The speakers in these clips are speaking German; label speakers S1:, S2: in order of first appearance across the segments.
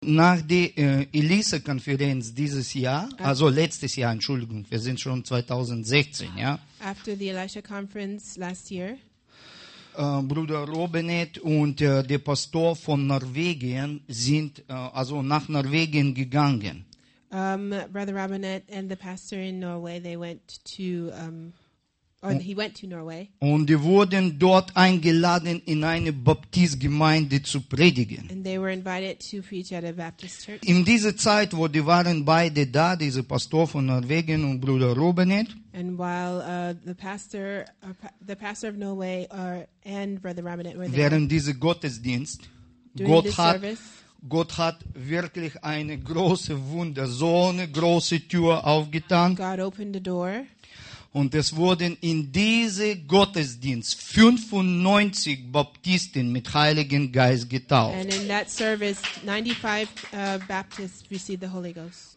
S1: Nach der Elisa-Konferenz dieses Jahr, also letztes Jahr, Entschuldigung, wir sind schon 2016, ja.
S2: After the Elisha conference last year,
S1: Bruder Robenet und der Pastor von Norwegen sind also nach Norwegen gegangen.
S2: Brother Robinette and the pastor in Norway, they went to, he went to Norway.
S1: Und die wurden dort eingeladen, in eine Baptistgemeinde zu predigen.
S2: And they were invited to preach at a Baptist church.
S1: In dieser Zeit, wo die waren beide da, dieser Pastor von Norwegen und Bruder Robenet,
S2: And while the pastor of Norway and Brother Robinette were there,
S1: während dieser Gottesdienst,
S2: during this service,
S1: Gott hat wirklich eine große Wunder, so eine große Tür aufgetan.
S2: God opened the door.
S1: Und es wurden in diesem Gottesdienst 95 Baptisten mit Heiligen Geist getauft.
S2: And in that service, 95 Baptists received the Holy Ghost.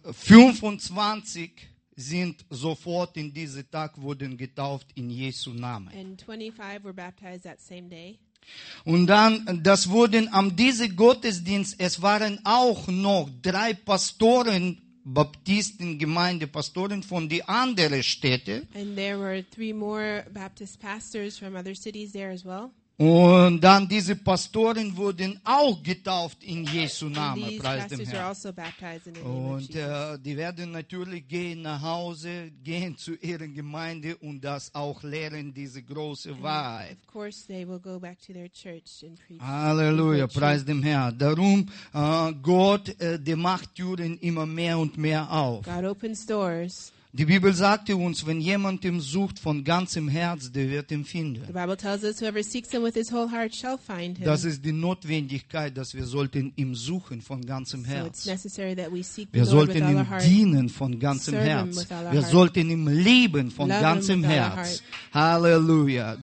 S1: 25 sind sofort in diesem Tag wurden getauft in Jesu Namen.
S2: And 25 were baptized that same day.
S1: Und dann, das wurden am diesem Gottesdienst, es waren auch noch 3 Pastoren, Baptisten, Gemeindepastoren von die anderen Städte.
S2: And there were 3 more Baptist pastors from other cities there as well.
S1: Und dann diese Pastoren wurden auch getauft in Jesu
S2: And
S1: Namen,
S2: these
S1: preis dem
S2: pastors are
S1: Herrn.
S2: also baptized in the name of
S1: Und
S2: Jesus.
S1: die werden natürlich gehen nach Hause, gehen zu ihrer Gemeinde und das auch lehren, diese große Wahrheit.
S2: Of course, they will go back to their church and preach.
S1: Halleluja,
S2: the
S1: preis
S2: truth.
S1: dem Herrn. Darum, Gott, der macht Türen immer mehr und mehr auf.
S2: God opens doors.
S1: Die Bibel sagte uns, wenn jemand ihn sucht von ganzem Herz, der wird ihn finden.
S2: The Bible tells us whoever seeks him with his whole heart shall find him.
S1: Das ist die Notwendigkeit, dass wir sollten ihm suchen von ganzem
S2: So it's
S1: Herz.
S2: necessary that we seek the
S1: Wir
S2: Lord with
S1: sollten
S2: all
S1: ihm
S2: our heart.
S1: dienen von ganzem
S2: Serve him
S1: Herz.
S2: with all our
S1: Wir
S2: heart.
S1: sollten ihm lieben von
S2: Love him
S1: ganzem
S2: with all our
S1: Herz.
S2: heart.
S1: Halleluja.